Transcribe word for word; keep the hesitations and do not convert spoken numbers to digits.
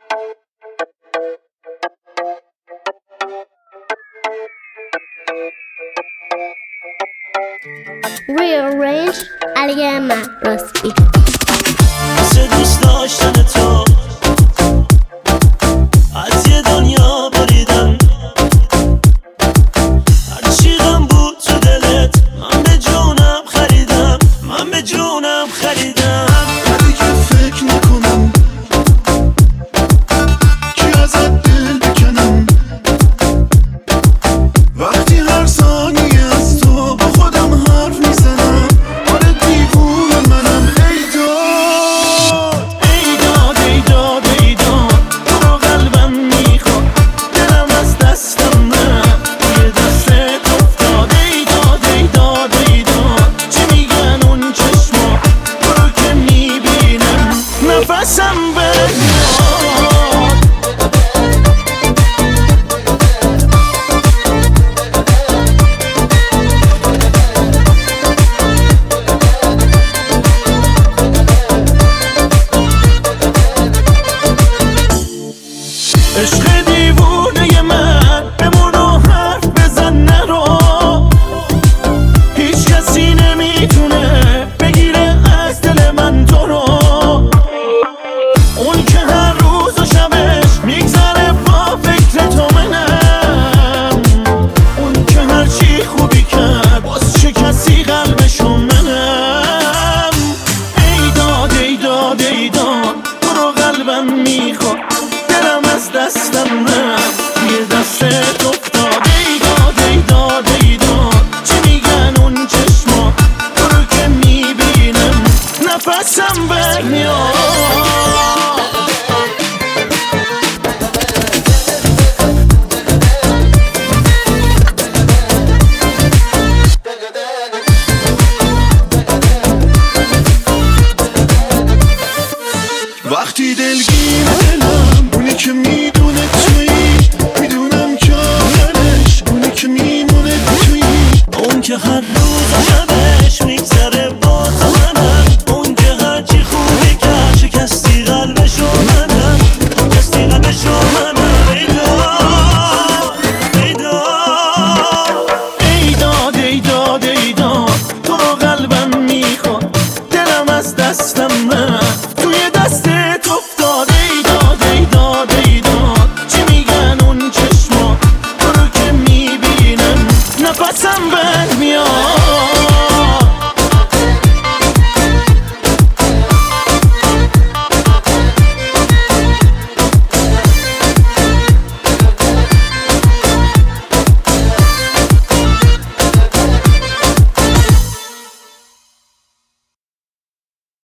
Rearrange Aliema Rosby. واسه دوست داشتن تو از یه دنیا بریدم، هرچی غم بود تو دلت من به جونم خریدم، من به جونم خریدم. ولی که فکر نکنم کی ازت دل بکنم، وقتی هر ثانیه از تو با خودم حرف میزنم. آره دیوونه منم. ای داد ای داد ای داد ای داد تو رو قلبم میخواد، دلم از دستم رفت توی دستت افتاد. ای داد ای داد ای داد چی میگن اون چشما، تو رو که میبینم نفسم بمیاد. عشق دیوونه من بمون و حرف بزن نرو، هیچ کسی نمیتونه بگیره از دل من تو رو. اون که هر روز و شبش میگذره با فکر تو منم، اون که هر چی خوبی کرد باز چه کسی قلبشو منم. ای داد ای داد ای داد تو رو قلبم میخواد، دلم از دستم رفت توی دستت افتاد. ای داد ای داد ای داد چی میگن اون چشما، تو رو که میبینم نفسم برمیاد. وقتی دلگیر دلم اونی که میدونه تویی، میدونم که آخرش اونی که میمونه تویی. اون که هر روز